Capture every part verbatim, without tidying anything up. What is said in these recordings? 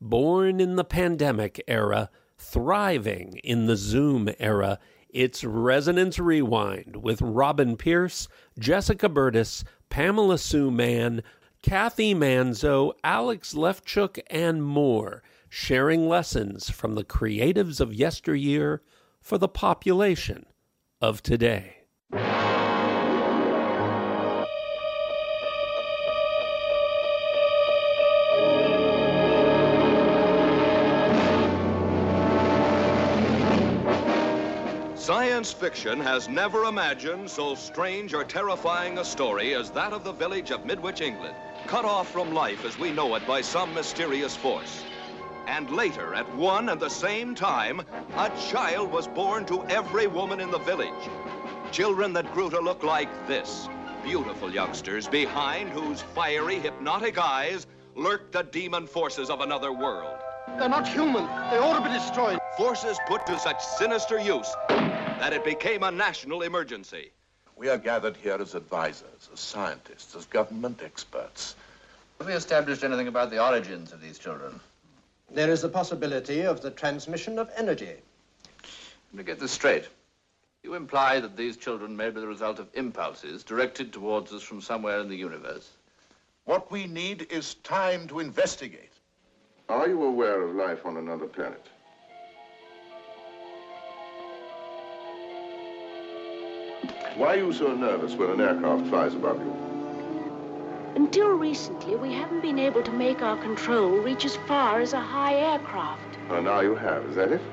Born in the pandemic era, thriving in the Zoom era, it's Resonance Rewind with Robin Pierce, Jessica Burtis, Pamela Sue Mann, Kathy Manzo, Alex Lefchuk, and more, sharing lessons from the creatives of yesteryear for the population of today. Science fiction has never imagined so strange or terrifying a story as that of the village of Midwich, England, cut off from life as we know it by some mysterious force. And later, at one and the same time, a child was born to every woman in the village. Children that grew to look like this. Beautiful youngsters behind whose fiery, hypnotic eyes lurked the demon forces of another world. They're not human. They ought to be destroyed. Forces put to such sinister use that it became a national emergency. We are gathered here as advisors, as scientists, as government experts. Have we established anything about the origins of these children? There is the possibility of the transmission of energy. Let me get this straight. You imply that these children may be the result of impulses directed towards us from somewhere in the universe. What we need is time to investigate. Are you aware of life on another planet? Why are you so nervous when an aircraft flies above you? Until recently, we haven't been able to make our control reach as far as a high aircraft. Oh, now you have, is that it?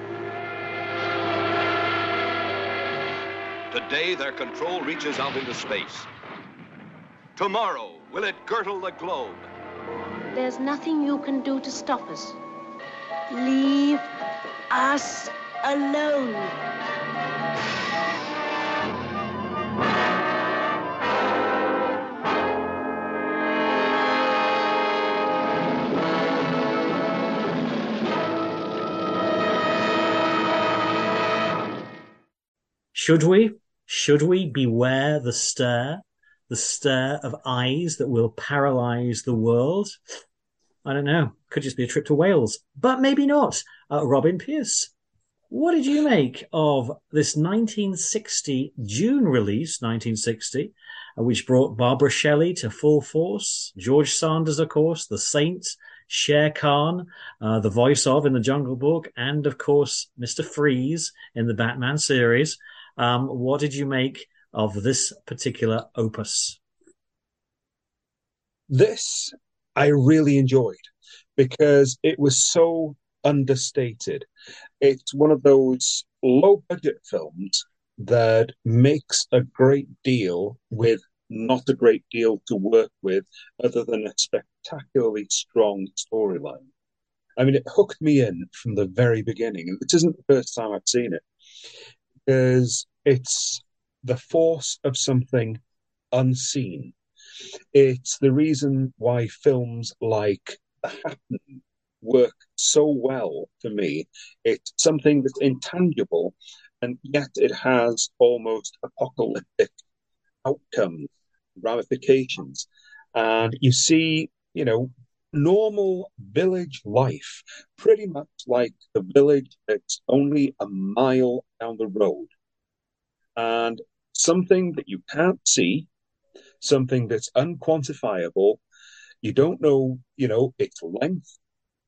Today, their control reaches out into space. Tomorrow, will it girdle the globe? There's nothing you can do to stop us. Leave us alone. Should we? Should we beware the stare? The stare of eyes that will paralyze the world? I don't know. Could just be a trip to Wales. But maybe not. Uh, Robin Pierce, what did you make of this nineteen sixty June release, nineteen sixty, uh, which brought Barbara Shelley to full force, George Sanders, of course, The Saint, Shere Khan, uh, the voice of in the Jungle Book, and, of course, Mister Freeze in the Batman series. Um, what did you make of this particular opus? This I really enjoyed because it was so understated. It's one of those low-budget films that makes a great deal with not a great deal to work with other than a spectacularly strong storyline. I mean, it hooked me in from the very beginning. And this isn't the first time I've seen it, because it's the force of something unseen. It's the reason why films like The Happening work so well for me. It's something that's intangible, and yet it has almost apocalyptic outcomes, ramifications. And you see, you know, normal village life, pretty much like the village that's only a mile down the road. And something that you can't see, something that's unquantifiable, you don't know, you know, its length.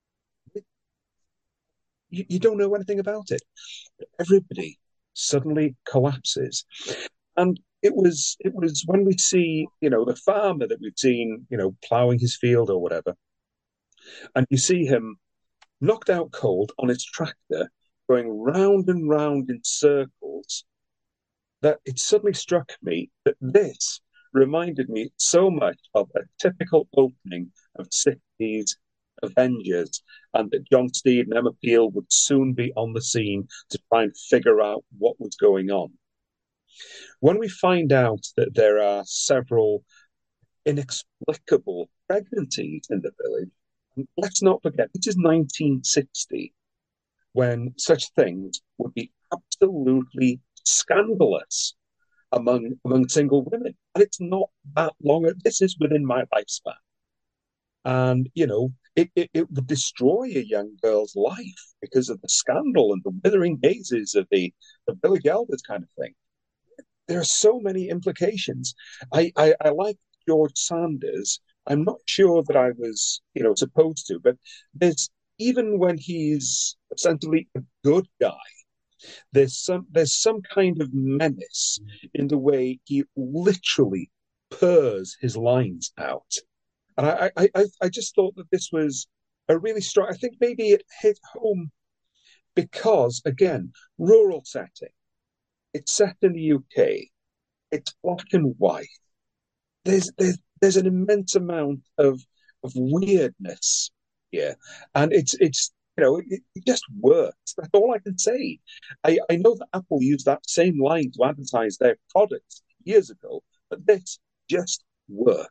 You, you don't know anything about it. Everybody suddenly collapses. And it was it was when we see, you know, the farmer that we've seen, you know, ploughing his field or whatever, and you see him knocked out cold on his tractor, going round and round in circles, that it suddenly struck me that this reminded me so much of a typical opening of sixties Avengers, and that John Steed and Emma Peel would soon be on the scene to try and figure out what was going on. When we find out that there are several inexplicable pregnancies in the village, let's not forget, this is nineteen sixty, when such things would be absolutely scandalous among among single women. And it's not that long. This is within my lifespan. And, you know, it, it, it would destroy a young girl's life because of the scandal and the withering gazes of the, the village elders kind of thing. There are so many implications. I, I, I like George Sanders. I'm not sure that I was, you know, supposed to, but there's even when he's essentially a good guy, there's some there's some kind of menace in the way he literally purrs his lines out. And I I, I, I just thought that this was a really strong. I think maybe it hit home because, again, rural setting. It's set in the U K. It's black and white. There's there's there's an immense amount of of weirdness here, and it's it's you know it, it just works. That's all I can say. I I know that Apple used that same line to advertise their products years ago, but this just works.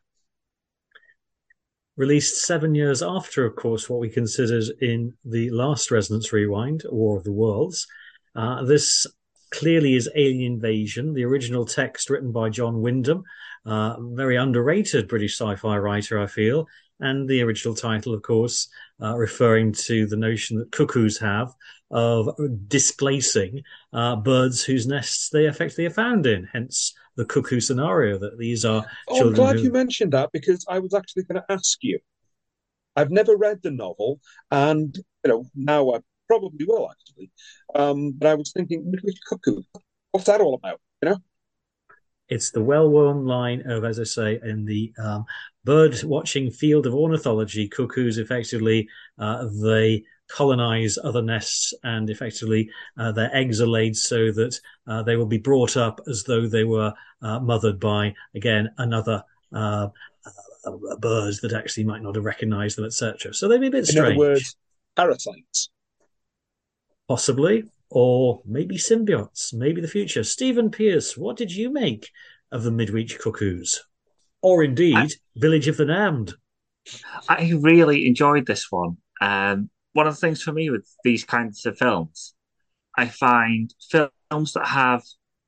Released seven years after, of course, what we considered in the last Resonance Rewind, War of the Worlds. Uh, this clearly is Alien Invasion, the original text written by John Wyndham, uh, very underrated British sci-fi writer, I feel, and the original title, of course, uh, referring to the notion that cuckoos have of displacing uh, birds whose nests they effectively are found in, hence the cuckoo scenario, that these are oh, children. I'm glad who... you mentioned that, because I was actually going to ask you. I've never read the novel, and you know now I probably will, actually. Um, but I was thinking, Midwich Cuckoo, what's that all about, you know? It's the well-worn line of, as I say, in the um, bird-watching field of ornithology, cuckoos effectively, uh, they colonize other nests, and effectively uh, their eggs are laid so that uh, they will be brought up as though they were uh, mothered by, again, another uh, uh, bird that actually might not have recognized them, et cetera. So they'd be a bit strange. In other words, parasites. Possibly, or maybe symbiotes, maybe the future. Stephen Pierce, what did you make of the Midwich Cuckoos? Or indeed, I, Village of the Damned? I really enjoyed this one. Um, one of the things for me with these kinds of films, I find films that have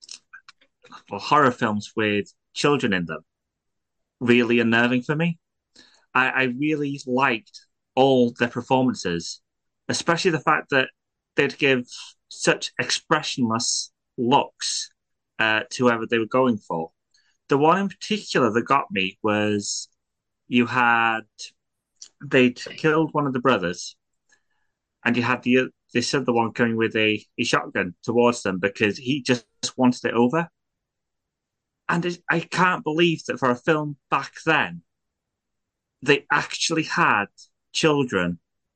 well, horror films with children in them really unnerving for me. I, I really liked all their performances, especially the fact that they'd give such expressionless looks uh, to whoever they were going for. The one in particular that got me was you had, they'd killed one of the brothers, and you had the this other one coming with a, a shotgun towards them because he just wanted it over. And it, I can't believe that for a film back then, they actually had children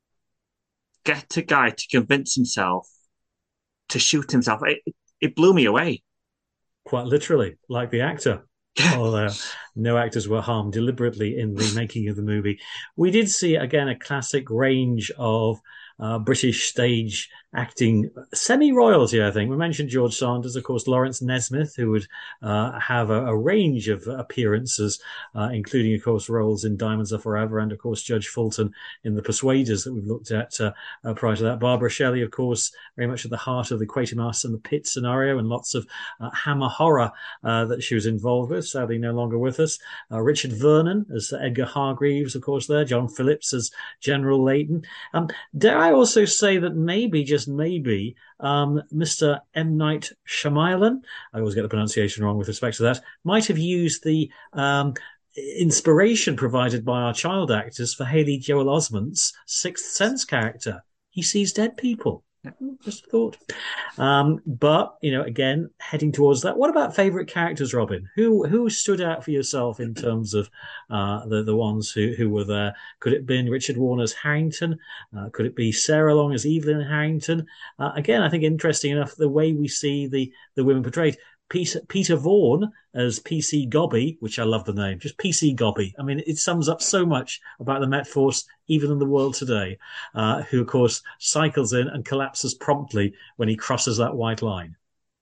get a guy to convince himself to shoot himself. It, it blew me away. Quite literally, like the actor. Although no actors were harmed deliberately in the making of the movie. We did see, again, a classic range of uh, British stage acting, semi-royalty, I think. We mentioned George Sanders, of course, Lawrence Nesmith, who would uh, have a, a range of appearances, uh, including, of course, roles in Diamonds Are Forever, and, of course, Judge Fulton in The Persuaders that we've looked at uh, uh, prior to that. Barbara Shelley, of course, very much at the heart of the Quatermass and the Pit scenario, and lots of uh, Hammer horror uh, that she was involved with, sadly no longer with us. Uh, Richard Vernon as Edgar Hargreaves, of course, there. John Phillips as General Layton. Um, dare I also say that maybe, just maybe, um, Mister M. Night Shyamalan, I always get the pronunciation wrong with respect to that, might have used the um, inspiration provided by our child actors for Haley Joel Osment's Sixth Sense character. He sees dead people. Just a thought. Um, but, you know, again, heading towards that. What about favourite characters, Robin? Who who stood out for yourself in terms of uh, the, the ones who, who were there? Could it have been Richard Warner's Harrington? Uh, could it be Sarah Long as Evelyn Harrington? Uh, again, I think interesting enough, the way we see the, the women portrayed. Peter, Peter Vaughan as P C Gobby, which I love the name, just P C Gobby. I mean, it sums up so much about the Met Force, even in the world today, uh, who, of course, cycles in and collapses promptly when he crosses that white line.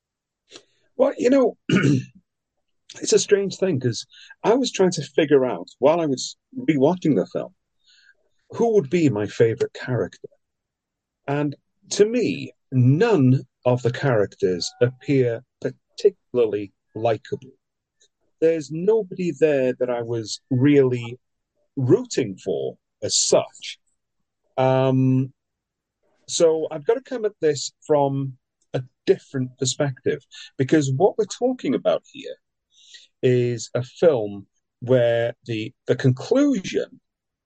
Well, you know, it's a strange thing because I was trying to figure out, while I was rewatching the film, who would be my favourite character. And to me, none of the characters appear particularly likable. There's nobody there that I was really rooting for as such. Um, so I've got to come at this from a different perspective because what we're talking about here is a film where the the conclusion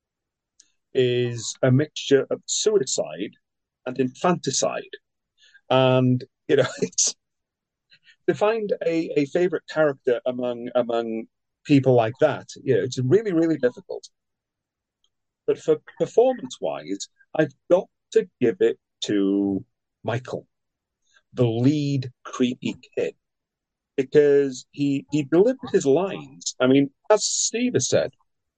is a mixture of suicide and infanticide. And, you know, it's to find a, a favorite character among among people like that, you know, it's really, really difficult. But for performance wise, I've got to give it to Michael, the lead creepy kid, because he he delivered his lines. I mean, as Steve has said,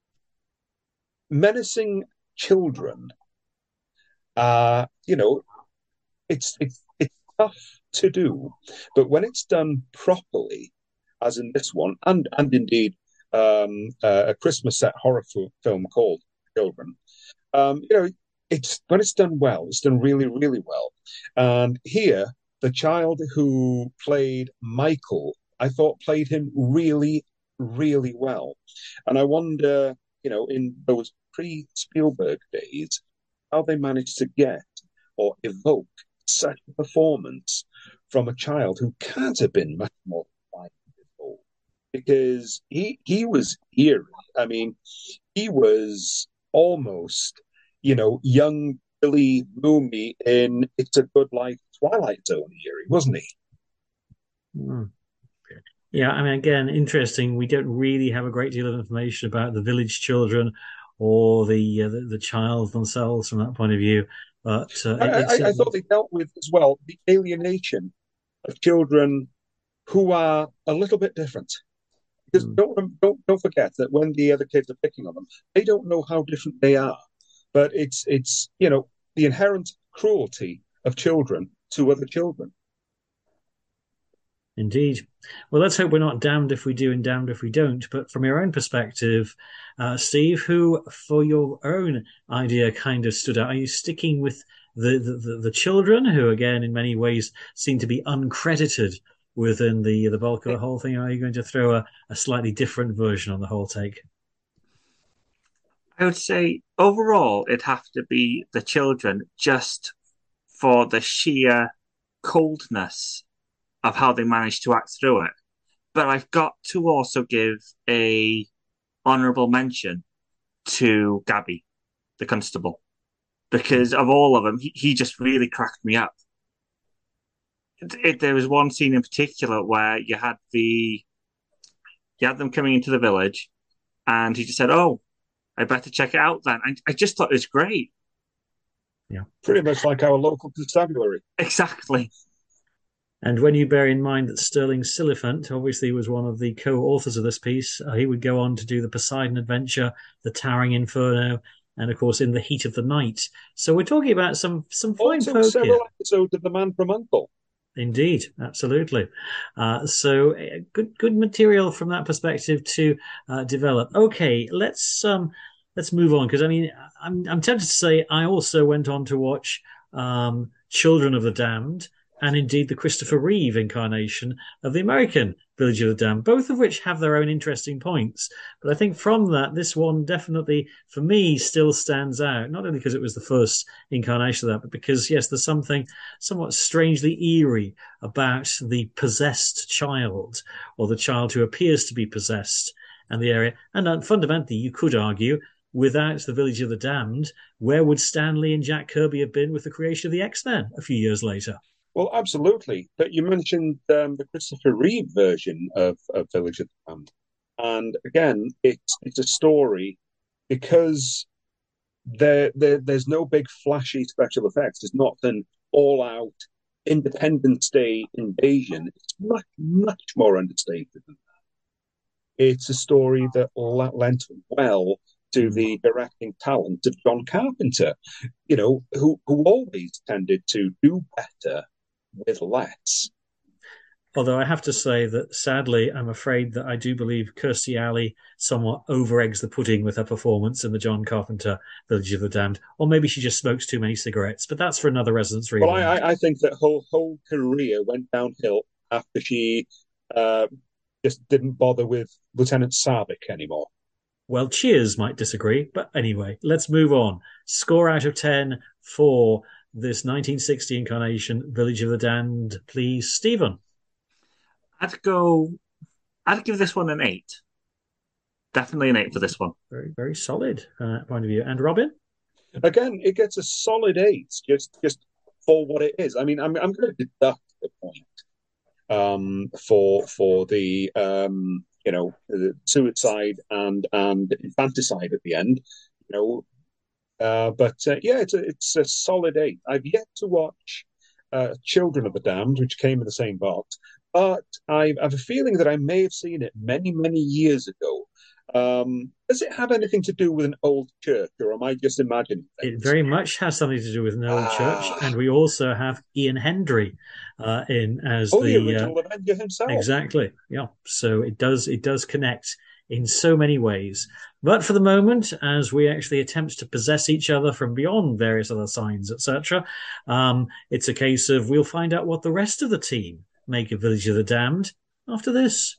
menacing children, uh, you know, it's it's it's tough to do, but when it's done properly, as in this one, and and indeed um, uh, a Christmas set horror f- film called Children, um, you know, it's when it's done well, it's done really, really well. And here, the child who played Michael, I thought played him really, really well. And I wonder, you know, in those pre-Spielberg days, how they managed to get or evoke such a performance from a child who can't have been much more than five years old, because he he was eerie. I mean, he was almost, you know, young Billy Mooney in It's a Good Life Twilight Zone eerie, wasn't he? Hmm. Yeah, I mean, again, interesting. We don't really have a great deal of information about the village children or the uh, the, the child themselves from that point of view. But uh, I, it, it's I, I thought they dealt with as well the alienation of children who are a little bit different. Because mm. don't don't don't forget that when the other kids are picking on them, they don't know how different they are. But it's it's you know the inherent cruelty of children to other children. Indeed. Well, let's hope we're not damned if we do and damned if we don't. But from your own perspective, uh, Steve, who for your own idea kind of stood out? Are you sticking with the, the, the, the children, who again in many ways seem to be uncredited within the the bulk of the whole thing? Or are you going to throw a, a slightly different version on the whole take? I would say overall it'd have to be the children just for the sheer coldness of how they managed to act through it. But I've got to also give a honourable mention to Gabby, the constable, because of all of them, he, he just really cracked me up. It, it, there was one scene in particular where you had the you had them coming into the village, and he just said, "Oh, I better check it out then." And I just thought it was great. Yeah, pretty much like our local constabulary. Exactly. And when you bear in mind that Sterling Siliphant obviously was one of the co-authors of this piece, uh, he would go on to do the Poseidon Adventure, the Towering Inferno, and of course In the Heat of the Night. So we're talking about some some fine also folk several here. episodes of The Man from U N C L E. Indeed, absolutely. Uh, so uh, good good material from that perspective to uh, develop. Okay, let's um, let's move on, because I mean I'm I'm tempted to say I also went on to watch um, Children of the Damned, and indeed the Christopher Reeve incarnation of the American Village of the Damned, both of which have their own interesting points. But I think from that, this one definitely, for me, still stands out, not only because it was the first incarnation of that, but because, yes, there's something somewhat strangely eerie about the possessed child, or the child who appears to be possessed, and the area. And uh, fundamentally, you could argue, without the Village of the Damned, where would Stan Lee and Jack Kirby have been with the creation of the X-Men a few years later? Well, absolutely. But you mentioned um, the Christopher Reeve version of, of Village of the Damned. And again, it's it's a story because there, there there's no big flashy special effects. It's not an all-out Independence Day invasion. It's much, much more understated than that. It's a story that lent well to the directing talent of John Carpenter, you know, who, who always tended to do better with less. Although I have to say that, sadly, I'm afraid that I do believe Kirstie Alley somewhat over-eggs the pudding with her performance in the John Carpenter Village of the Damned. Or maybe she just smokes too many cigarettes, but that's for another Resonance Rewind. Well, I, I think that whole whole career went downhill after she uh, just didn't bother with Lieutenant Sarvik anymore. Well, Cheers might disagree, but anyway, let's move on. Score out of ten for this nineteen sixty incarnation, Village of the Damned, please, Stephen. I'd go. I'd give this one an eight. Definitely an eight for this one. Very, very solid uh, point of view. And Robin? Again, it gets a solid eight, just just for what it is. I mean, I'm I'm going to deduct the point um, for for the um, you know the suicide and and infanticide at the end. You know, uh, but uh, yeah, it's a, it's a solid eight. I've yet to watch uh, Children of the Damned, which came in the same box, but I have a feeling that I may have seen it many many years ago. Um, does it have anything to do with an old church, or am I just imagining things? It very much has something to do with an old ah. church, and we also have Ian Hendry uh, in as oh, the, the original uh, Avenger himself. Exactly, yeah. So it does it does connect in so many ways. But for the moment, as we actually attempt to possess each other from beyond various other signs, et cetera, um, it's a case of we'll find out what the rest of the team make of Village of the Damned after this.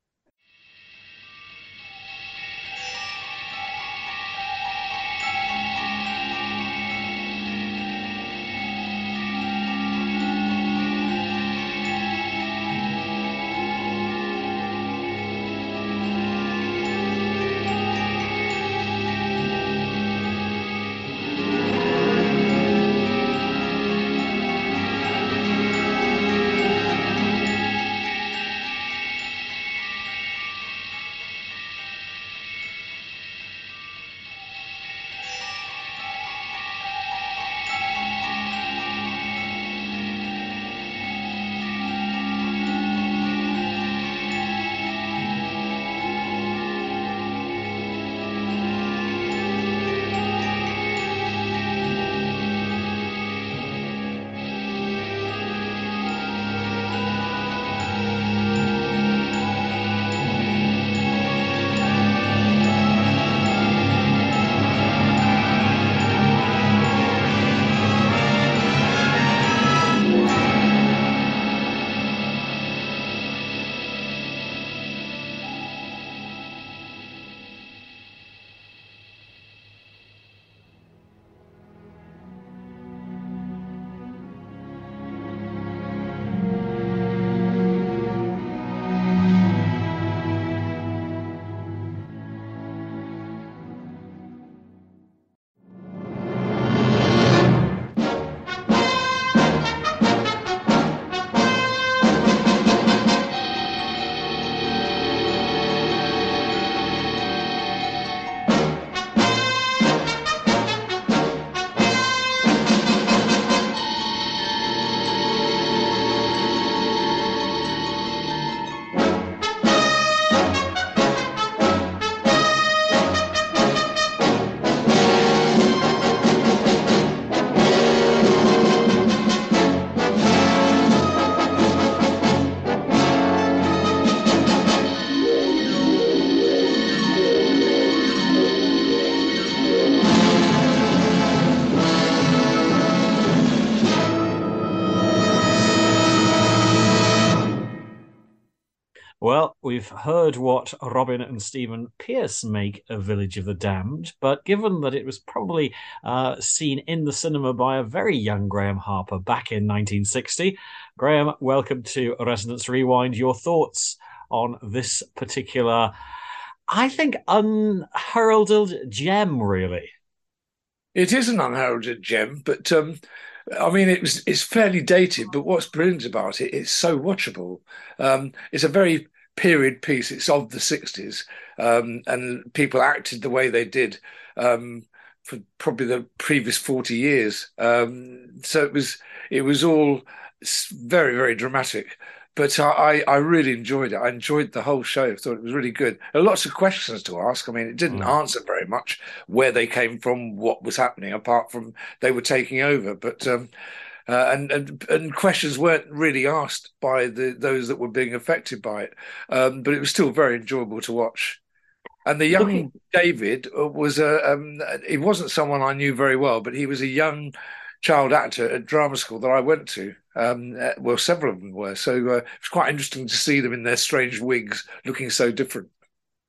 Well, we've heard what Robin and Stephen Pearce make of Village of the Damned, but given that it was probably uh, seen in the cinema by a very young Graham Harper back in nineteen sixty, Graham, welcome to Resonance Rewind. Your thoughts on this particular, I think, unheralded gem, really? It is an unheralded gem, but um, I mean, it was, it's fairly dated, but what's brilliant about it, it's so watchable. Um, it's a very period piece. It's of the sixties, um, and people acted the way they did um, for probably the previous forty years. Um, so it was it was all very, very dramatic. But I, I really enjoyed it. I enjoyed the whole show. I thought it was really good. There are lots of questions to ask. I mean, it didn't mm. answer very much where they came from, what was happening, apart from they were taking over. But um, uh, and, and and questions weren't really asked by the those that were being affected by it. Um, but it was still very enjoyable to watch. And the young okay. David was a um, he wasn't someone I knew very well, but he was a young child actor at drama school that I went to. Um, well, several of them were. So uh, it was quite interesting to see them in their strange wigs, looking so different.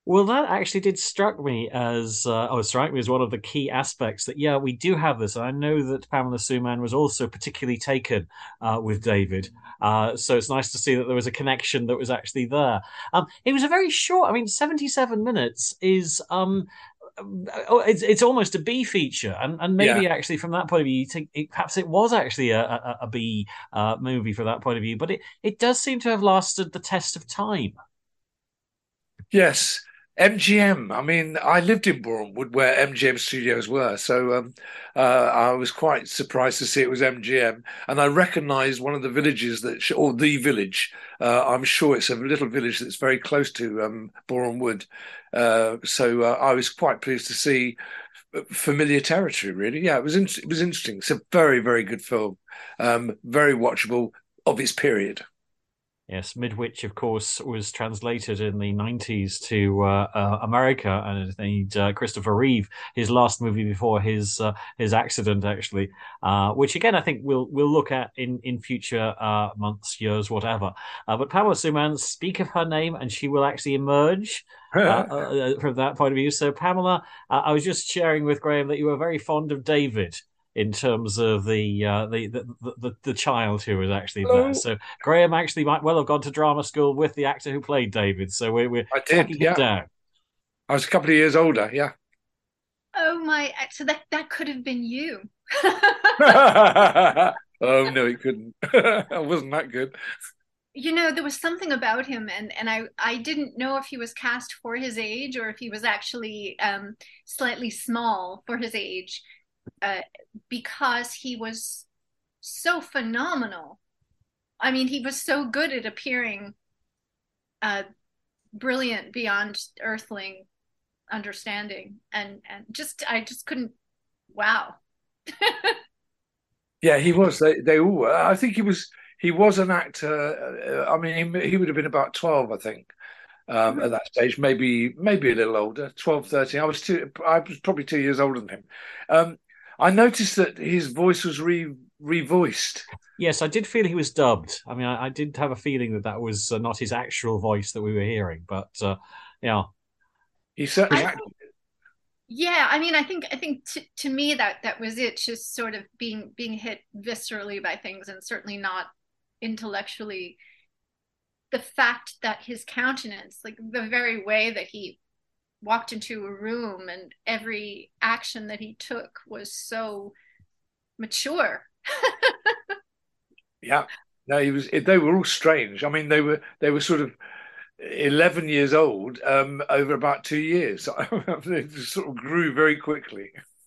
Well, that actually did struck me as uh, oh, strike me as one of the key aspects that yeah, we do have this. And I know that Pamela Suman was also particularly taken uh, with David, uh, so it's nice to see that there was a connection that was actually there. Um, it was a very short. I mean, seventy-seven minutes is um, oh, it's it's almost a B feature, and and Yeah. maybe actually from that point of view, you think it, perhaps it was actually a a, a B uh, movie from that point of view. But it it does seem to have lasted the test of time. Yes, M G M. I mean, I lived in Boreham Wood where M G M studios were, so um, uh, I was quite surprised to see it was M G M, and I recognised one of the villages that, sh- or the village. Uh, I'm sure it's a little village that's very close to um, Boreham Wood, uh, so uh, I was quite pleased to see familiar territory. Really, yeah, it was in- it was interesting. It's a very very good film, um, very watchable of its period. Yes, Midwich, of course, was translated in the nineties to uh, uh, America, and it made uh, Christopher Reeve his last movie before his uh, his accident, actually. Uh, which again, I think we'll we'll look at in in future uh, months, years, whatever. Uh, but Pamela Suman, speak of her name, and she will actually emerge. Uh, uh, from that point of view. So, Pamela, uh, I was just sharing with Graham that you were very fond of David in terms of the, uh, the, the the the child who was actually there. Oh, So Graham actually might well have gone to drama school with the actor who played David. So we're we're I did, tracking it yeah. down. I was a couple of years older, yeah. Oh my! So that that could have been you. Oh no, he couldn't. I wasn't that good. You know, there was something about him, and and I I didn't know if he was cast for his age or if he was actually um, slightly small for his age, uh, because he was so phenomenal. I mean, he was so good at appearing uh, brilliant beyond earthling understanding, and and just I just couldn't. Wow. Yeah, he was. They they all were. I think he was he was an actor. uh, I mean, he, he would have been about twelve, I think, um, at that stage. Maybe maybe a little older, twelve, thirteen. I was two. I was probably two years older than him. Um, I noticed that his voice was re revoiced. Yes, I did feel he was dubbed. I mean, I, I did have a feeling that that was uh, not his actual voice that we were hearing, but uh, yeah. He certainly I acted. Yeah, I mean, I think I think t to me that that was it, just sort of being being hit viscerally by things, and certainly not intellectually. The fact that his countenance, like the very way that he walked into a room and every action that he took was so mature. Yeah. No, he was. They were all strange. I mean, they were they were sort of eleven years old um, over about two years. They just sort of grew very quickly.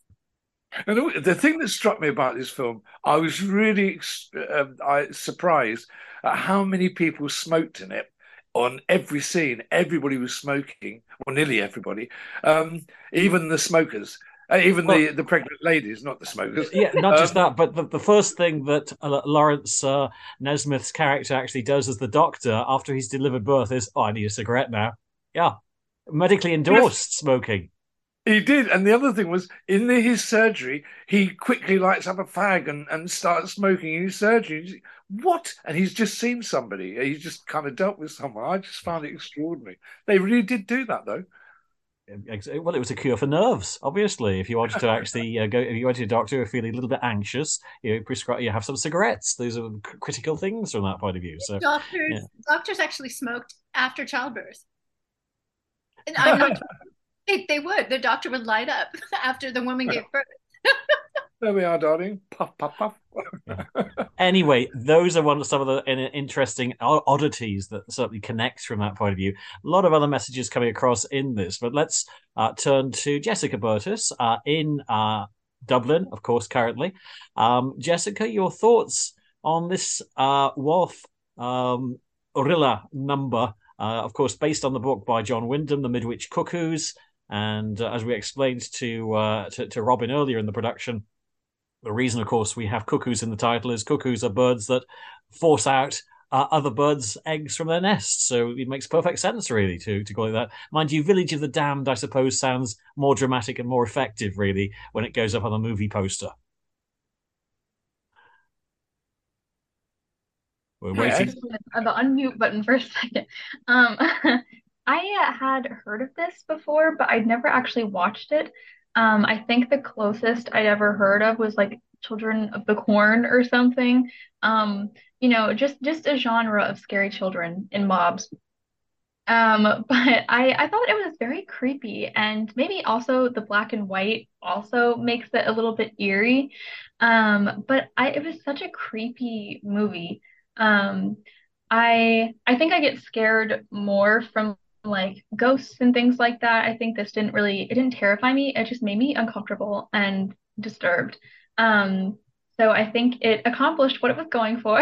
And the thing that struck me about this film, I was really uh, I surprised at how many people smoked in it. On every scene, everybody was smoking, well, nearly everybody, um, even the smokers, uh, even Well, the the pregnant ladies, not the smokers. yeah, not just Um, that, but the, the first thing that uh, Lawrence uh, Nesmith's character actually does as the doctor after he's delivered birth is, "Oh, I need a cigarette now." Yeah, medically endorsed smoking. He did, and the other thing was in the, his surgery, he quickly lights up a fag and, and starts smoking in his surgery. What? And he's just seen somebody. He's just kind of dealt with someone. I just found it extraordinary. They really did do that, though. Well, it was a cure for nerves, obviously. If you wanted to actually uh, go, if you went to a doctor who are feeling a little bit anxious, you prescribe, you have some cigarettes. Those are critical things from that point of view. So, Doctors yeah. doctors actually smoked after childbirth. And I'm not they, they would. The doctor would light up after the woman gave birth. There we are, darling. Puff, puff, puff. Anyway, those are one of some of the interesting oddities that certainly connect from that point of view. A lot of other messages coming across in this, but let's uh, turn to Jessica Burtis uh, in uh, Dublin, of course, currently. Um, Jessica, your thoughts on this uh, Wolf um, Orilla number, uh, of course, based on the book by John Wyndham, The Midwich Cuckoos, and uh, as we explained to, uh, to to Robin earlier in the production, the reason, of course, we have cuckoos in the title is cuckoos are birds that force out uh, other birds' eggs from their nests. So it makes perfect sense, really, to, to call it that. Mind you, Village of the Damned, I suppose, sounds more dramatic and more effective, really, when it goes up on a movie poster. We're waiting. The unmute button for a second. Um, I had heard of this before, but I'd never actually watched it. Um, I think the closest I'd ever heard of was like Children of the Corn or something. Um, you know, just just a genre of scary children in mobs. Um, but I I thought it was very creepy, and maybe also the black and white also makes it a little bit eerie. Um, but I it was such a creepy movie. Um, I I think I get scared more from like ghosts and things like that. I think this didn't really it didn't terrify me. It just made me uncomfortable and disturbed. Um, so I think it accomplished what it was going for.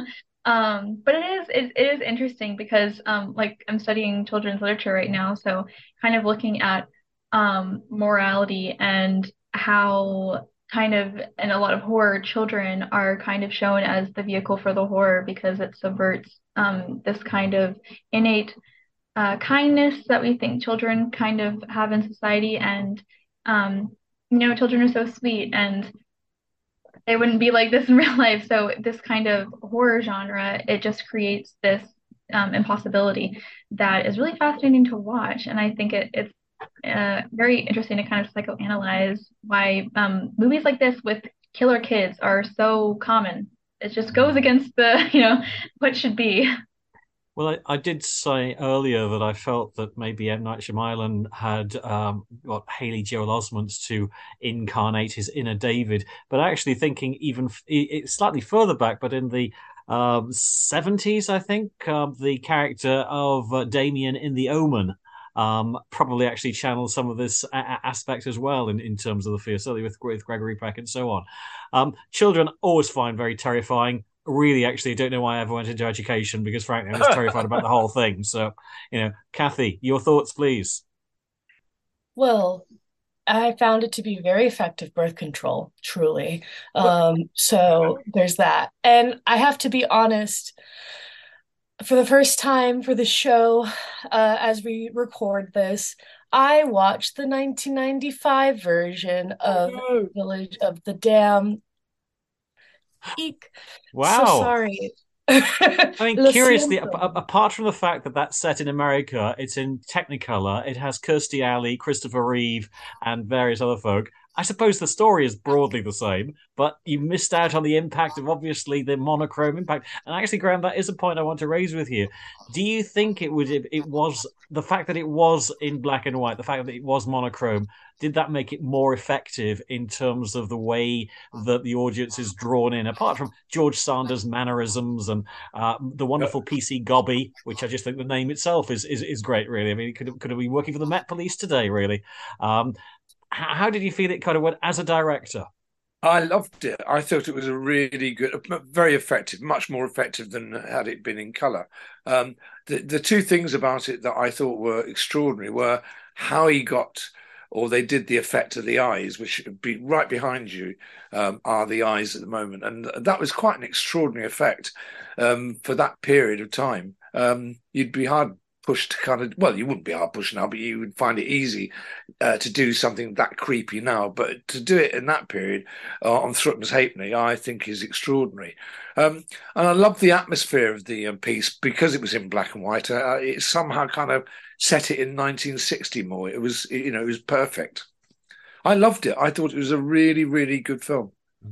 Um, but it is it, it is interesting because um like I'm studying children's literature right now, so kind of looking at um morality and how kind of in a lot of horror children are kind of shown as the vehicle for the horror because it subverts um this kind of innate uh kindness that we think children kind of have in society and um you know children are so sweet and they wouldn't be like this in real life. So this kind of horror genre, it just creates this um, impossibility that is really fascinating to watch. And I think it, it's uh, very interesting to kind of psychoanalyze why um, movies like this with killer kids are so common. It just goes against the, you know, what should be. Well, I, I did say earlier that I felt that maybe M. Night Shyamalan had um, got Haley Joel Osment to incarnate his inner David, but actually thinking even f- it, slightly further back, but in the um, seventies, I think, um, the character of uh, Damien in The Omen um, probably actually channels some of this a- aspect as well in, in terms of the fear, certainly with, with Gregory Peck and so on. Um, children always find very terrifying. Really, actually, don't know why I ever went into education because, frankly, I was terrified about the whole thing. So, you know, Kathy, your thoughts, please. Well, I found it to be very effective birth control, truly. Um, so there's that. And I have to be honest, for the first time for the show, uh, as we record this, I watched the nineteen ninety-five version of Village of the Dam. Eek. So Wow. sorry. I mean, Lo curiously, a- siento. a- apart from the fact that that's set in America, it's in Technicolor. It has Kirstie Alley, Christopher Reeve, and various other folk. I suppose the story is broadly the same, but you missed out on the impact of obviously the monochrome impact. And actually, Graham, that is a point I want to raise with you. Do you think it would? It was the fact that it was in black and white, the fact that it was monochrome. Did that make it more effective in terms of the way that the audience is drawn in? Apart from George Sanders' mannerisms and uh, the wonderful P C Gobby, which I just think the name itself is is, is great. Really, I mean, it could could have been working for the Met Police today. Really, um, how, how did you feel it kind of went as a director? I loved it. I thought it was a really good, very effective, much more effective than had it been in colour. Um, the the two things about it that I thought were extraordinary were how he got, or they did the effect of the eyes, which would be right behind you, um, are the eyes at the moment, and that was quite an extraordinary effect um, for that period of time. Um, you'd be hard pushed to kind of, well, you wouldn't be hard pushed now, but you would find it easy uh, to do something that creepy now. But to do it in that period uh, on Thrupp's Halfpenny, I think is extraordinary. Um, and I love the atmosphere of the um, piece because it was in black and white. Uh, it somehow kind of set it in nineteen sixty more. It was, you know, it was perfect. I loved it. I thought it was a really, really good film.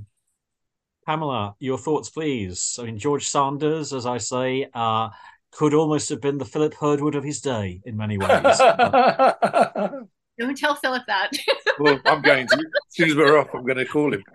Pamela, your thoughts, please. I mean, George Sanders, as I say, uh, could almost have been the Philip Herdwood of his day in many ways. Don't tell Philip that. Well, I'm going to. As soon as we're off, I'm going to call him.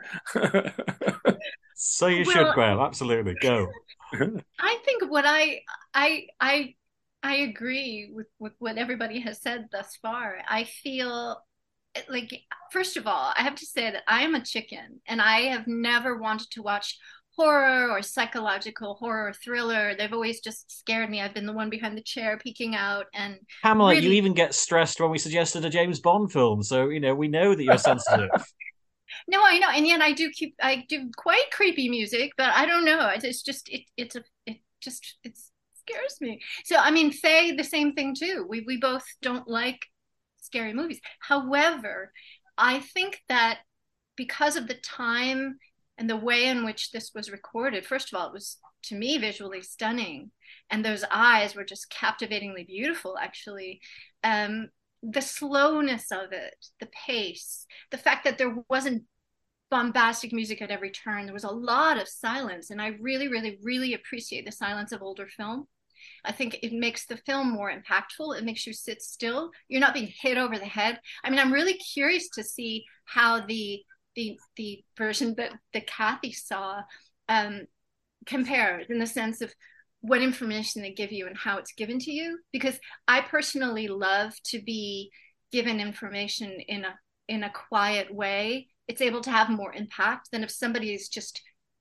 So you Well, should, Graham. Absolutely. Go. I think what I I I I agree with, with what everybody has said thus far. I feel like, first of all, I have to say that I am a chicken and I have never wanted to watch horror or psychological horror thriller. They've always just scared me. I've been the one behind the chair peeking out. And Pamela, really... you even get stressed when we suggested a James Bond film. So, you know, we know that you're sensitive. No, I know. And yet I do keep, I do quite creepy music, but I don't know. It's just, it, it's a, it just, it scares me. So, I mean, Faye, the same thing too. We, we both don't like scary movies. However, I think that because of the time and the way in which this was recorded, first of all, it was, to me, visually stunning. And those eyes were just captivatingly beautiful, actually. Um, the slowness of it, the pace, the fact that there wasn't bombastic music at every turn. There was a lot of silence. And I really, really, really appreciate the silence of older film. I think it makes the film more impactful. It makes you sit still. You're not being hit over the head. I mean, I'm really curious to see how the the the version that, that Kathy saw um, compares in the sense of what information they give you and how it's given to you. Because I personally love to be given information in a in a quiet way. It's able to have more impact than if somebody is just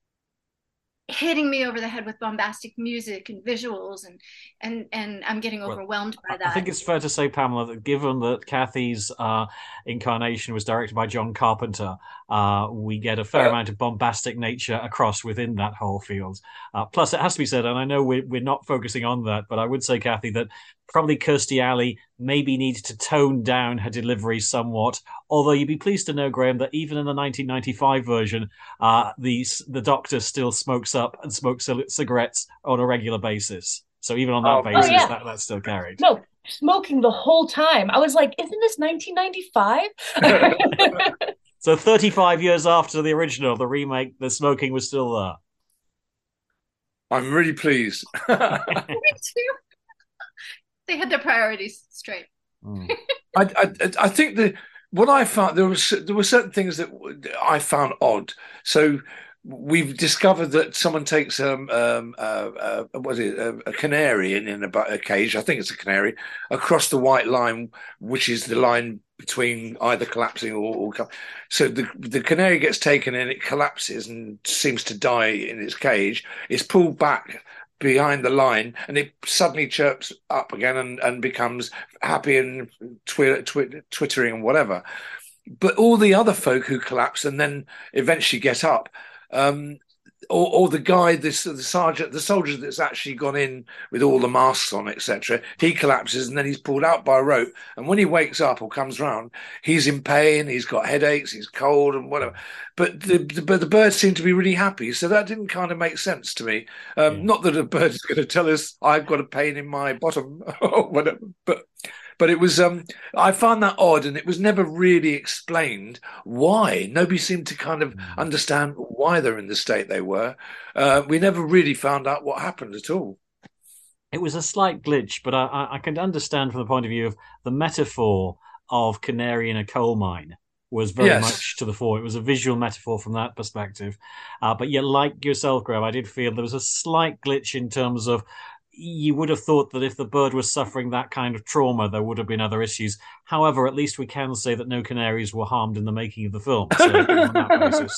hitting me over the head with bombastic music and visuals, and and and I'm getting overwhelmed well, by that. I think it's fair to say, Pamela, that given that Kathy's uh, incarnation was directed by John Carpenter, uh, we get a fair yeah. amount of bombastic nature across within that whole field. Uh, plus, it has to be said, and I know we're, we're not focusing on that, but I would say, Kathy, that probably Kirstie Alley maybe needs to tone down her delivery somewhat. Although you'd be pleased to know, Graham, that even in the nineteen ninety-five version, uh, the, the Doctor still smokes up and smokes cigarettes on a regular basis. So even on that oh, basis, oh, yeah. that, that's still carried. No, smoking the whole time. I was like, isn't this nineteen ninety-five? So thirty-five years after the original, the remake, the smoking was still there. I'm really pleased. Me too. They had their priorities straight. Mm. I, I I think that what I found, there was there were certain things that I found odd. So we've discovered that someone takes um um uh, uh what is it a, a canary in, in a, a cage, I think it's a canary, across the white line, which is the line between either collapsing or, or so the the canary gets taken and it collapses and seems to die in its cage. It's pulled back behind the line and it suddenly chirps up again and, and becomes happy and twi- twi- twittering and whatever. But all the other folk who collapse and then eventually get up, um, or, or the guy, this the sergeant, the soldier that's actually gone in with all the masks on, et cetera, he collapses and then he's pulled out by a rope. And when he wakes up or comes round, he's in pain, he's got headaches, he's cold and whatever. But the, the but the birds seem to be really happy, so that didn't kind of make sense to me. Um, yeah. Not that a bird is going to tell us I've got a pain in my bottom or whatever, but. But it was, um, I found that odd, and it was never really explained why. Nobody seemed to kind of understand why they're in the state they were. Uh, we never really found out what happened at all. It was a slight glitch, but I, I can understand from the point of view of the metaphor of canary in a coal mine was very yes. much to the fore. It was a visual metaphor from that perspective. Uh, but yet, like yourself, Graham, I did feel there was a slight glitch in terms of you would have thought that if the bird was suffering that kind of trauma, there would have been other issues. However, at least we can say that no canaries were harmed in the making of the film. So, on that basis.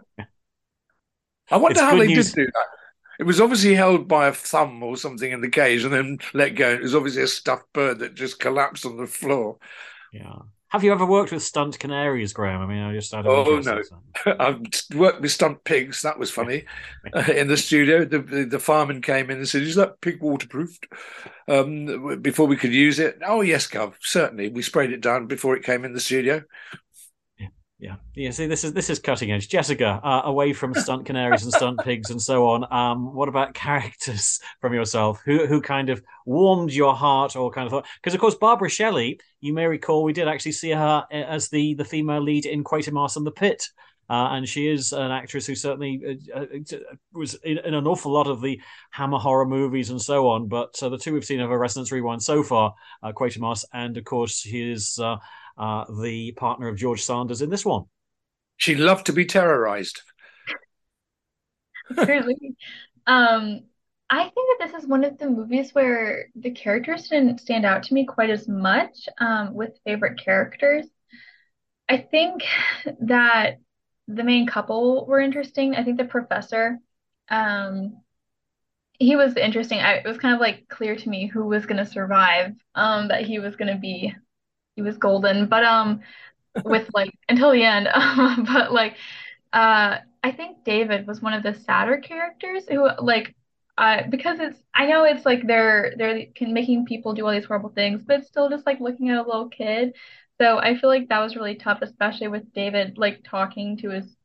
I wonder It's how good they news. did do that. It was obviously held by a thumb or something in the cage and then let go. It was obviously a stuffed bird that just collapsed on the floor. Yeah. Have you ever worked with stunt canaries, Graham? I mean, I just out of Oh, interest. no. I've worked with stunt pigs. That was funny. uh, in the studio, the, the the fireman came in and said, is that pig waterproofed? Um, before we could use it. Oh, yes, Gov, certainly. We sprayed it down before it came in the studio. Yeah, yeah. See, this is this is cutting edge. Jessica, uh, away from stunt canaries and stunt pigs and so on. Um, what about characters from yourself? Who who kind of warmed your heart or kind of thought? Because of course, Barbara Shelley, you may recall, we did actually see her as the the female lead in Quatermass and the Pit. Uh, and she is an actress who certainly uh, uh, was in, in an awful lot of the Hammer horror movies and so on. But uh, the two we've seen of her Resonance Rewind so far, uh, Quatermass, and of course she is uh, uh, the partner of George Sanders in this one. She loved to be terrorized. Apparently. um, I think that this is one of the movies where the characters didn't stand out to me quite as much um, with favorite characters. I think that the main couple were interesting. I think the professor, um, he was interesting. I, it was kind of like clear to me who was going to survive, um, that he was going to be, he was golden, but um, with like until the end. Um, but like, uh, I think David was one of the sadder characters who like, uh, because it's, I know it's like they're they're can making people do all these horrible things, but it's still just like looking at a little kid. So I feel like that was really tough, especially with David like talking to his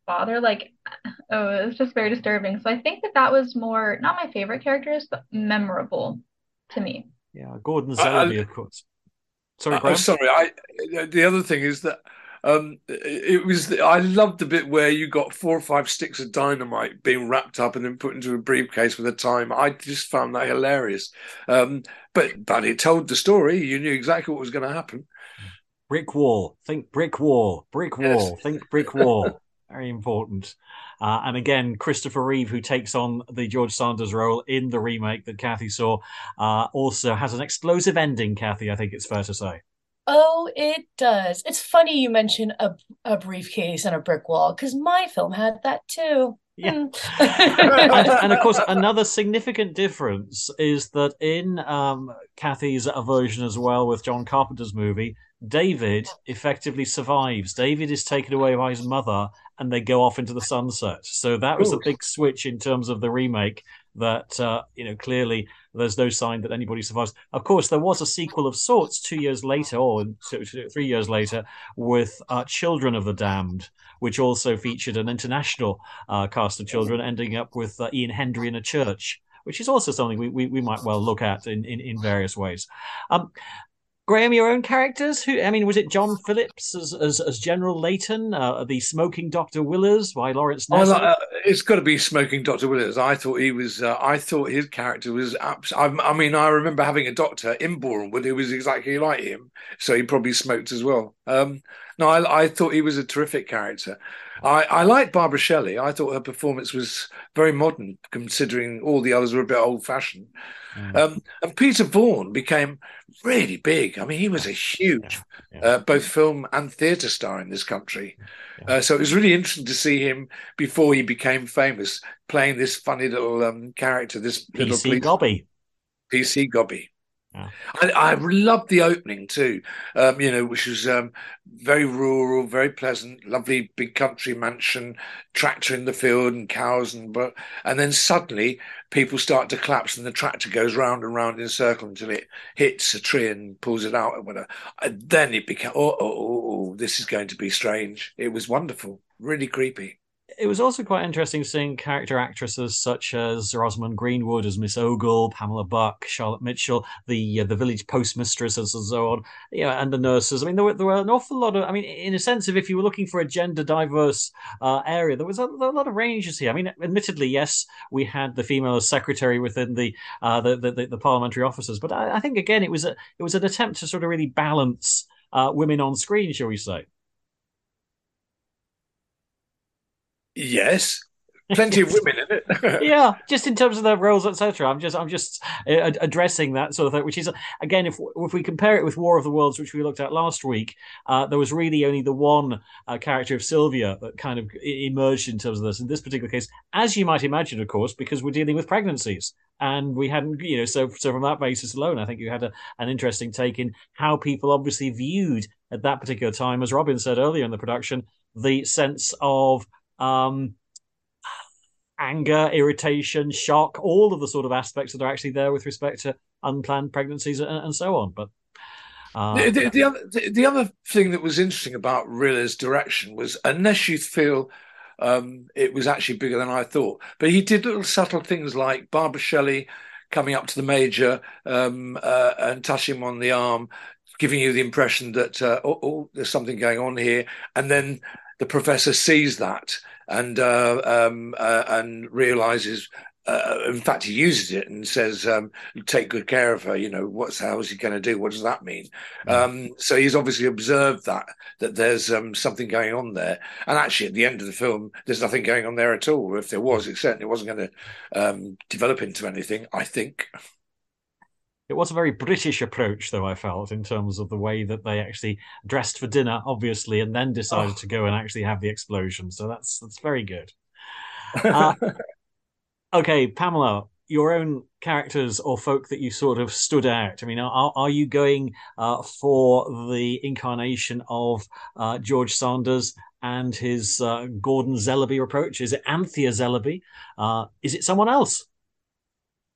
father. Like, oh, it was just very disturbing. So I think that that was more not my favorite characters, but memorable to me. Yeah, Gordon I- I- Zellaby, of course. Sorry, Uh, oh, Graham? sorry. I the other thing is that um, it was I loved the bit where you got four or five sticks of dynamite being wrapped up and then put into a briefcase with a time. I just found that hilarious. Um, but but it told the story. You knew exactly what was going to happen. Brick wall. Think brick wall. Brick wall. Yes. Think brick wall. Very important. Uh, and again, Christopher Reeve, who takes on the George Sanders role in the remake that Kathy saw, uh, also has an explosive ending, Kathy, I think it's fair to say. Oh, it does. It's funny you mention a, a briefcase and a brick wall because my film had that too. Yeah. Hmm. and, and of course, another significant difference is that in um, Kathy's version as well with John Carpenter's movie, David effectively survives. David is taken away by his mother and they go off into the sunset. So that was a Ooh. big switch in terms of the remake that, uh, you know, clearly there's no sign that anybody survives. Of course, there was a sequel of sorts two years later, or two, two, three years later, with uh, Children of the Damned, which also featured an international uh, cast of children, ending up with uh, Ian Hendry in a church, which is also something we, we, we might well look at in, in, in various ways. Um, Graham, your own characters? Who? I mean, was it John Phillips as as, as General Layton, uh, the smoking Doctor Willers by Lawrence Oh, Nasser? uh, it's got to be Smoking Doctor Willers. I thought he was. Uh, I thought his character was. Abs- I, I mean, I remember having a doctor in Bournemouth who was exactly like him, so he probably smoked as well. Um, no, I, I thought he was a terrific character. I, I liked Barbara Shelley. I thought her performance was very modern, considering all the others were a bit old-fashioned. Mm. Um, and Peter Vaughan became really big. I mean, he was a huge, Yeah. uh, both film and theatre star in this country. Uh, so it was really interesting to see him before he became famous, playing this funny little um, character, this P little C police Gobby. P C Gobby. Yeah. I, I loved the opening too, um, you know, which was um, very rural, very pleasant, lovely big country mansion, tractor in the field and cows and but, and then suddenly people start to collapse and the tractor goes round and round in a circle until it hits a tree and pulls it out or whatever. And then it became, oh, oh, oh, oh, this is going to be strange. It was wonderful, really creepy. It was also quite interesting seeing character actresses such as Rosamund Greenwood as Miss Ogle, Pamela Buck, Charlotte Mitchell, the uh, the village postmistresses and so on, you know, and the nurses. I mean, there were, there were an awful lot of. I mean, in a sense, if you were looking for a gender diverse uh, area, there was a, there a lot of ranges here. I mean, admittedly, yes, we had the female as secretary within the uh, the, the, the the parliamentary officers, but I, I think again it was a it was an attempt to sort of really balance uh, women on screen, shall we say? Yes, plenty of women in it. Yeah, just in terms of their roles, et cetera. I'm just, I'm just uh, addressing that sort of thing, which is again, if if we compare it with War of the Worlds, which we looked at last week, uh, there was really only the one uh, character of Sylvia that kind of emerged in terms of this. In this particular case, as you might imagine, of course, because we're dealing with pregnancies, and we hadn't, you know, so so from that basis alone, I think you had a, an interesting take in how people obviously viewed at that particular time, as Robin said earlier in the production, the sense of um, anger, irritation, shock, all of the sort of aspects that are actually there with respect to unplanned pregnancies and, and so on. But uh, the, the, the, other, the, the other thing that was interesting about Riller's direction was, unless you feel um, it was actually bigger than I thought, but he did little subtle things like Barbara Shelley coming up to the major um, uh, and touching him on the arm, giving you the impression that, uh, oh, oh, there's something going on here. And then the professor sees that and uh, um, uh, and realizes, uh, in fact, he uses it and says, um, "Take good care of her." You know, what's how is he going to do? What does that mean? Mm. Um, so he's obviously observed that that there's um, something going on there. And actually, at the end of the film, there's nothing going on there at all. If there was, it certainly wasn't going to um, develop into anything, I think. It was a very British approach, though, I felt, in terms of the way that they actually dressed for dinner, obviously, and then decided oh. to go and actually have the explosion. So that's that's very good. Uh, okay, Pamela, your own characters or folk that you sort of stood out. I mean, are, are you going uh, for the incarnation of uh, George Sanders and his uh, Gordon Zellaby approach? Is it Anthea Zellaby? Uh, is it someone else?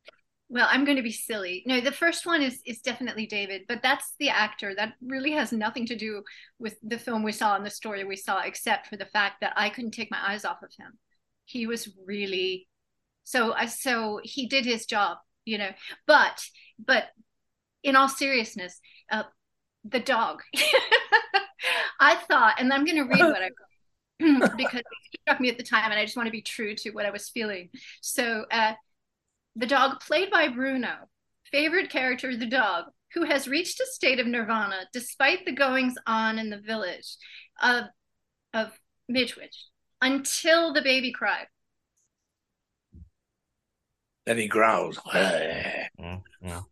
Well, I'm going to be silly. No, the first one is is definitely David, but that's the actor. That really has nothing to do with the film we saw and the story we saw, except for the fact that I couldn't take my eyes off of him. He was really so. Uh, so he did his job, you know. But but in all seriousness, uh, the dog. I thought, and I'm going to read what I wrote because it struck me at the time, and I just want to be true to what I was feeling. So. Uh, The dog, played by Bruno, favorite character, the dog, who has reached a state of nirvana despite the goings on in the village of, of Midwich until the baby cried. Then he growls. Yeah, yeah.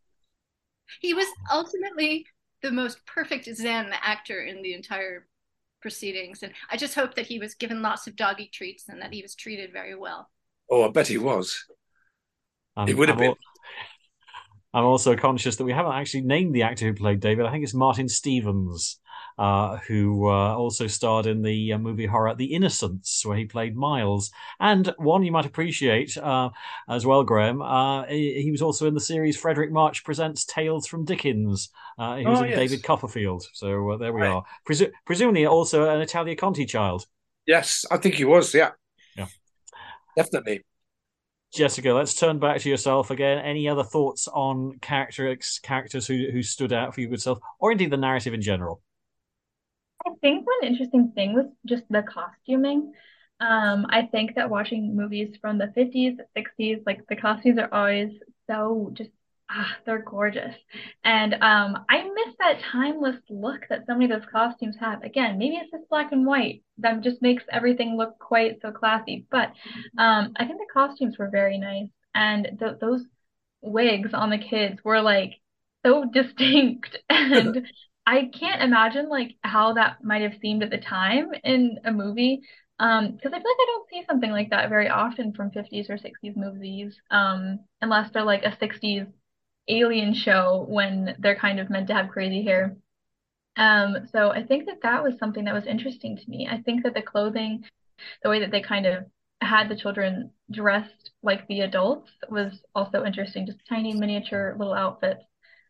He was ultimately the most perfect Zen actor in the entire proceedings. And I just hope that he was given lots of doggy treats and that he was treated very well. Oh, I bet he was. Um, It would have I'm, been. al- I'm also conscious that we haven't actually named the actor who played David. I think it's Martin Stevens, uh, who uh, also starred in the uh, movie horror The Innocents, where he played Miles. And one you might appreciate uh, as well, Graham, uh, he, he was also in the series Frederick March Presents Tales from Dickens. Uh, he was Oh, in yes. David Copperfield. So uh, there we Right. are. Presu- presumably also an Italia Conti child. Yes, I think he was. Yeah, Yeah. definitely. Jessica, let's turn back to yourself again. Any other thoughts on character characters who, who stood out for you yourself, or indeed the narrative in general? I think one interesting thing was just the costuming. Um, I think that watching movies from the fifties, sixties, like the costumes are always so just ah, they're gorgeous. And um, I miss that timeless look that so many of those costumes have. Again, maybe it's just black and white that just makes everything look quite so classy. But um, I think the costumes were very nice, and th those wigs on the kids were like so distinct and I can't imagine like how that might have seemed at the time in a movie. Um, because I feel like I don't see something like that very often from fifties or sixties movies, um, unless they're like a sixties alien show when they're kind of meant to have crazy hair. Um, so I think that that was something that was interesting to me. I think that the clothing, the way that they kind of had the children dressed like the adults was also interesting. Just tiny miniature little outfits.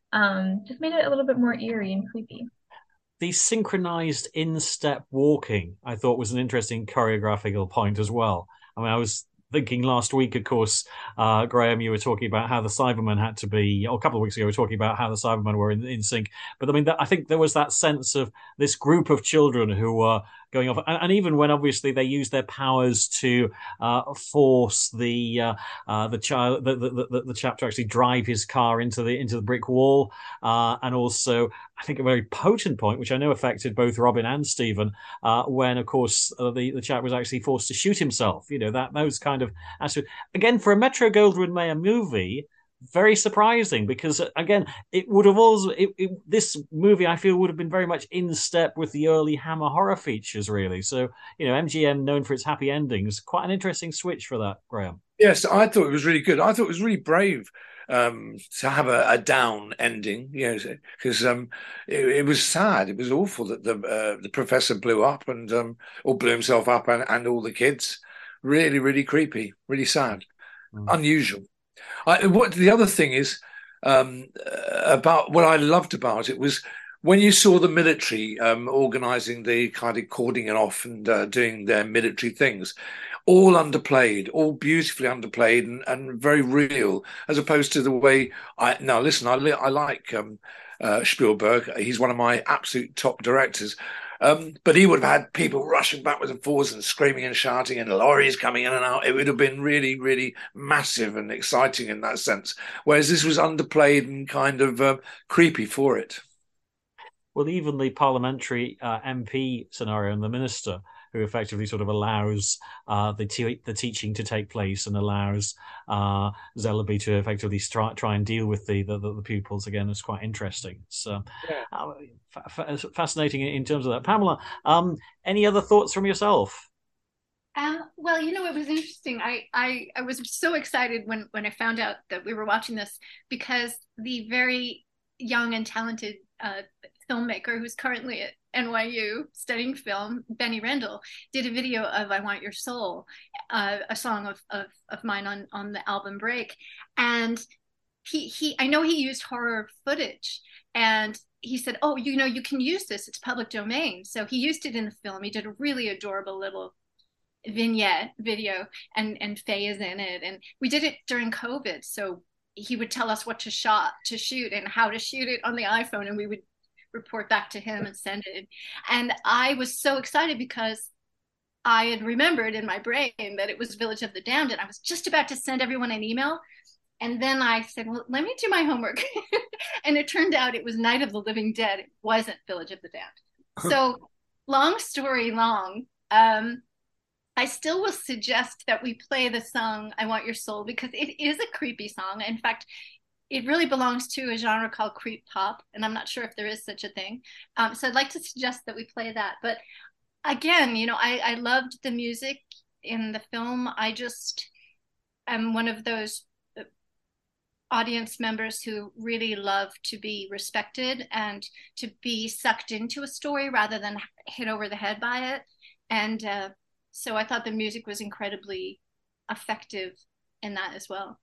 Um, just made it a little bit more eerie and creepy. The synchronized in-step walking, I thought, was an interesting choreographical point as well. I mean, I was thinking last week, of course, uh, Graham, you were talking about how the Cybermen had to be, or a couple of weeks ago, we were talking about how the Cybermen were in, in sync. But I mean, that, I think there was that sense of this group of children who were going off, and, and even when obviously they used their powers to uh, force the uh, uh, the child, the, the, the, the chap to actually drive his car into the into the brick wall, uh, and also I think a very potent point, which I know affected both Robin and Stephen, uh, when of course uh, the the chap was actually forced to shoot himself. You know, that those kind of aspects. Again, for a Metro Goldwyn Mayer movie, very surprising, because again, it would have also it, it, this movie I feel would have been very much in step with the early Hammer horror features, really. So you know, M G M, known for its happy endings, quite an interesting switch for that, Graham. Yes, I thought it was really good. I thought it was really brave um, to have a, a down ending, you know, because um, it, it was sad. It was awful that the uh, the professor blew up and um, or blew himself up, and, and all the kids. Really, really creepy, really sad, mm. unusual. I, what the other thing is um, about what I loved about it was when you saw the military um, organising the kind of cording it off and uh, doing their military things, all underplayed, all beautifully underplayed and, and very real, as opposed to the way I now listen. I I like um, uh, Spielberg. He's one of my absolute top directors. Um, but he would have had people rushing backwards and forwards and screaming and shouting and lorries coming in and out. It would have been really, really massive and exciting in that sense. Whereas this was underplayed and kind of uh, creepy for it. Well, even the parliamentary uh, M P scenario and the minister, who effectively sort of allows uh, the te- the teaching to take place and allows uh, Zellaby to effectively try, try and deal with the, the, the pupils again, is quite interesting. So yeah. uh, fa- fascinating in terms of that. Pamela, um, any other thoughts from yourself? Um, well, you know, it was interesting. I, I, I was so excited when, when I found out that we were watching this, because the very young and talented uh, filmmaker who's currently at N Y U studying film, Benny Rendell, did a video of I Want Your Soul, uh, a song of, of, of mine on, on the album Break. And he he I know he used horror footage, and he said, oh, you know, you can use this, it's public domain. So he used it in the film. He did a really adorable little vignette video, and and Faye is in it, and we did it during COVID, so he would tell us what to shot to shoot and how to shoot it on the iPhone, and we would report back to him and send it. And I was so excited because I had remembered in my brain that it was Village of the Damned, and I was just about to send everyone an email. And then I said, well, let me do my homework. And it turned out it was Night of the Living Dead. It wasn't Village of the Damned. So long story long, um, I still will suggest that we play the song I Want Your Soul, because it is a creepy song. In fact, it really belongs to a genre called creep pop, and I'm not sure if there is such a thing. Um, so I'd like to suggest that we play that. But again, you know, I, I loved the music in the film. I just am one of those audience members who really love to be respected and to be sucked into a story rather than hit over the head by it. And uh, so I thought the music was incredibly effective in that as well.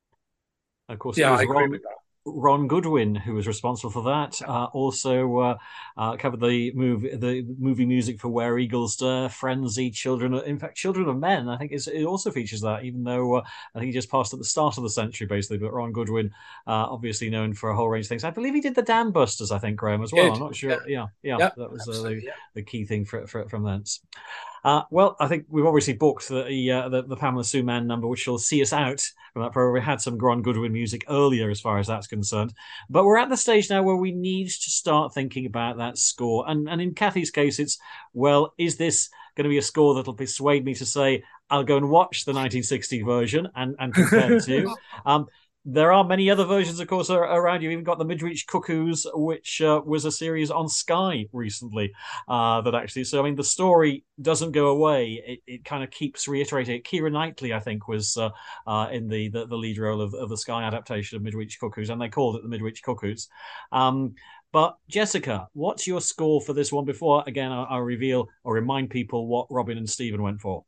Of course, yeah, it was I agree Ron, with that. Ron Goodwin who was responsible for that. Uh, also uh, uh, covered the movie, the movie music for Where Eagles Dare, Frenzy, Children. In fact, Children of Men. I think it's, it also features that, even though uh, I think he just passed at the start of the century, basically. But Ron Goodwin, uh, obviously known for a whole range of things. I believe he did the Dam Busters, I think, Graham, as well. Did. I'm not sure. Yeah, yeah, yeah Yep, that was uh, the, yeah. the key thing for, for, from thence. Uh, well, I think we've obviously booked the, uh, the the Pamela Sue Mann number, which will see us out from that program. We had some Ron Goodwin music earlier, as far as that's concerned, but we're at the stage now where we need to start thinking about that score. And and in Kathy's case, it's, well, is this going to be a score that'll persuade me to say I'll go and watch the nineteen sixty version and and compare the two? Um, There are many other versions, of course, around. You've even got the Midwich Cuckoos, which uh, was a series on Sky recently. Uh, that actually, so I mean, the story doesn't go away. It, it kind of keeps reiterating. Keira Knightley, I think, was uh, uh, in the, the the lead role of, of the Sky adaptation of Midwich Cuckoos, and they called it the Midwich Cuckoos. Um, but Jessica, what's your score for this one? Before again, I, I reveal or remind people what Robin and Stephen went for.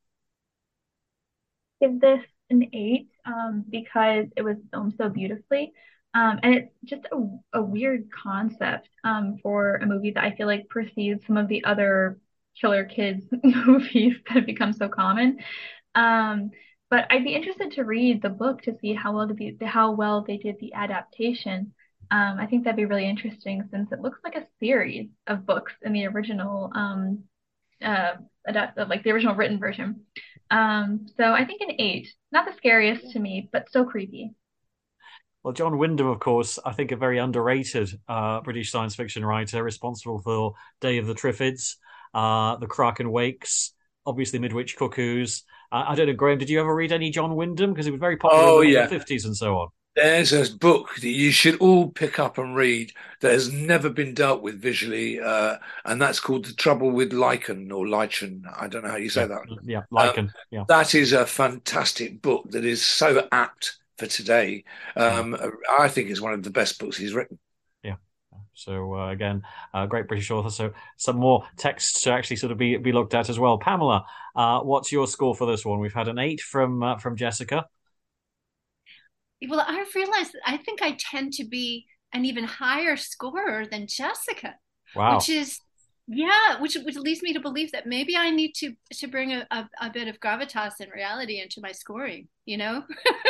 Give this an eight um, because it was filmed so beautifully. Um, and it's just a, a weird concept um, for a movie that I feel like precedes some of the other killer kids movies that have become so common. Um, but I'd be interested to read the book to see how well the, how well they did the adaptation. Um, I think that'd be really interesting since it looks like a series of books in the original, um, uh, adapt, like the original written version. Um, so I think an eight, not the scariest to me, but still creepy. Well, John Wyndham, of course, I think a very underrated uh, British science fiction writer, responsible for Day of the Triffids, uh, The Kraken Wakes, obviously Midwich Cuckoos. Uh, I don't know, Graham, did you ever read any John Wyndham? Because he was very popular Oh, in the yeah. fifties and so on. There's a book that you should all pick up and read that has never been dealt with visually, uh, and that's called The Trouble with Lichen or Lichen. I don't know how you say yeah, that. Yeah, Lichen. Um, yeah. That is a fantastic book that is so apt for today. Um, yeah. I think it's one of the best books he's written. Yeah. So uh, again, a uh, great British author. So some more texts to actually sort of be be looked at as well. Pamela, uh, what's your score for this one? We've had an eight from uh, from Jessica. Well, I realized I think I tend to be an even higher scorer than Jessica. Wow. Which is, yeah, which which leads me to believe that maybe I need to to bring a, a, a bit of gravitas and reality into my scoring, you know?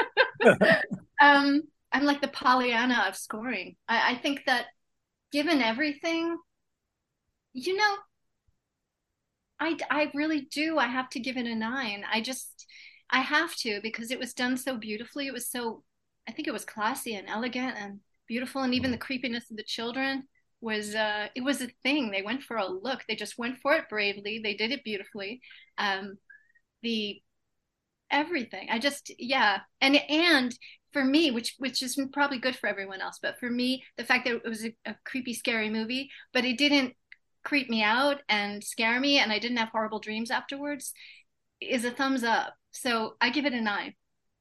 um, I'm like the Pollyanna of scoring. I, I think that given everything, you know, I, I really do. I have to give it a nine. I just, I have to because it was done so beautifully. It was so, I think it was classy and elegant and beautiful. And even the creepiness of the children was, uh, it was a thing. They went for a look. They just went for it bravely. They did it beautifully. Um, the, everything. I just, yeah. And, and for me, which, which is probably good for everyone else, but for me, the fact that it was a, a creepy, scary movie, but it didn't creep me out and scare me, and I didn't have horrible dreams afterwards, is a thumbs up. So I give it a nine.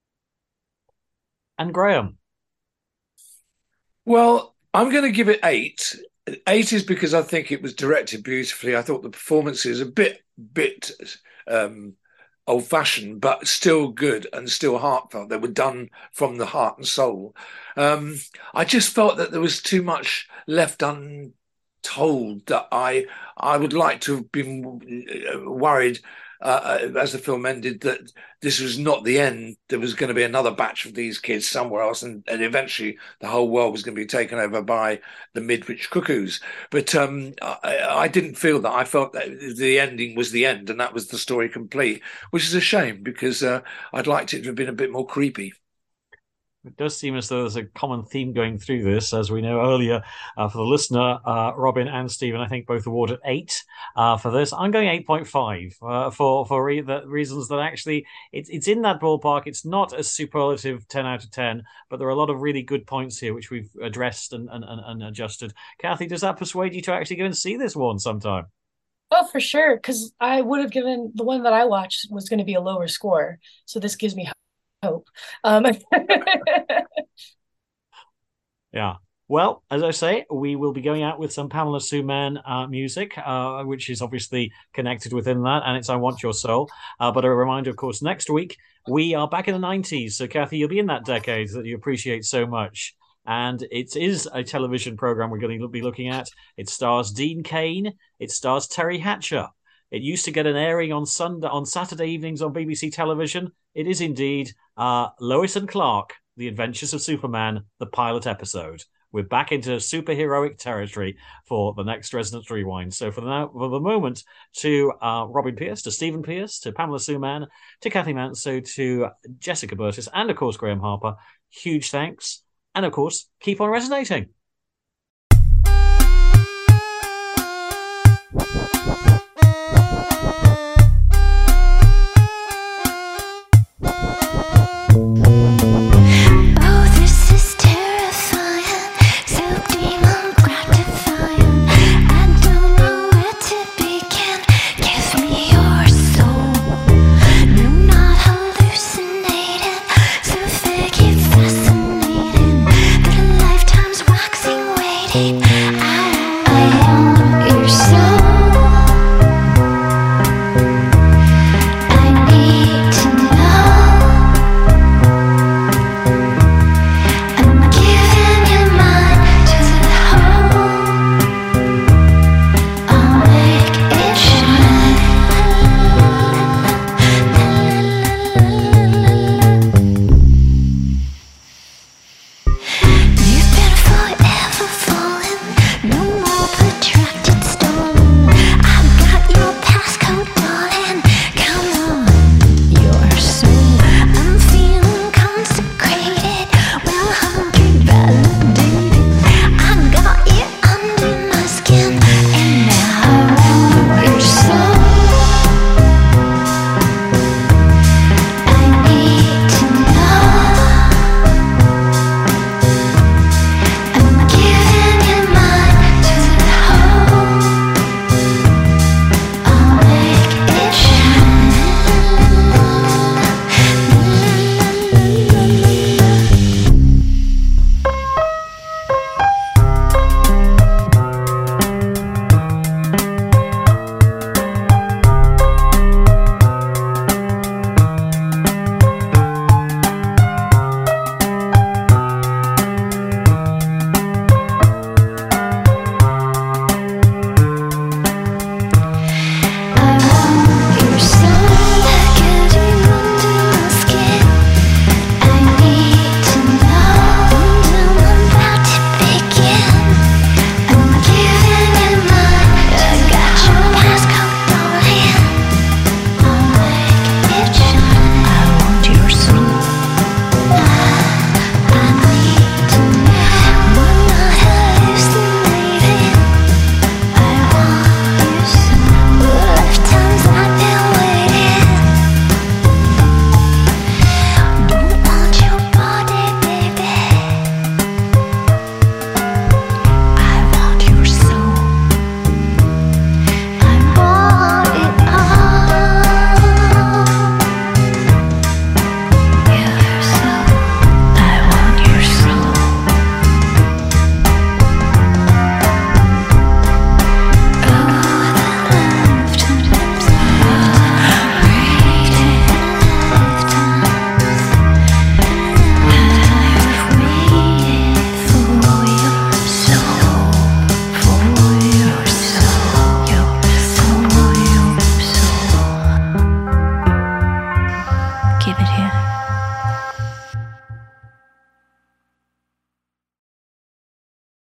And Graham? Well, I'm going to give it eight. Eight is because I think it was directed beautifully. I thought the performance is a bit, bit um, old-fashioned, but still good and still heartfelt. They were done from the heart and soul. Um, I just felt that there was too much left untold that I I would like to have been worried uh, as the film ended that this was not the end. There was going to be another batch of these kids somewhere else, and, and eventually the whole world was going to be taken over by the Midwich Cuckoos. But um, I, I didn't feel that. I felt that the ending was the end, and that was the story complete, which is a shame because uh, I'd liked it to have been a bit more creepy. It does seem as though there's a common theme going through this, as we know earlier. Uh, for the listener, uh, Robin and Stephen, I think, both awarded eight uh, for this. I'm going eight point five uh, for for re- the reasons that actually it's it's in that ballpark. It's not a superlative ten out of ten, but there are a lot of really good points here which we've addressed and and, and, and adjusted. Kathy, does that persuade you to actually go and see this one sometime? Oh, for sure, because I would have given the one that I watched was going to be a lower score, so this gives me hope. Um, yeah. Well, as I say, we will be going out with some Pamela Sue Mann uh, music, uh, which is obviously connected within that, and it's I Want Your Soul. Uh, but a reminder, of course, next week, we are back in the nineties. So, Kathy, you'll be in that decade that you appreciate so much. And it is a television program we're going to be looking at. It stars Dean Cain. It stars Terry Hatcher. It used to get an airing on Sunday, on Saturday evenings on B B C television. It is indeed uh, Lois and Clark, The Adventures of Superman, the pilot episode. We're back into superheroic territory for the next Resonance Rewind. So for the, now, for the moment, to uh, Robin Pierce, to Stephen Pierce, to Pamela Sue Mann, to Kathy Manso, to Jessica Burtis, and of course Graham Harper, huge thanks. And of course, keep on resonating.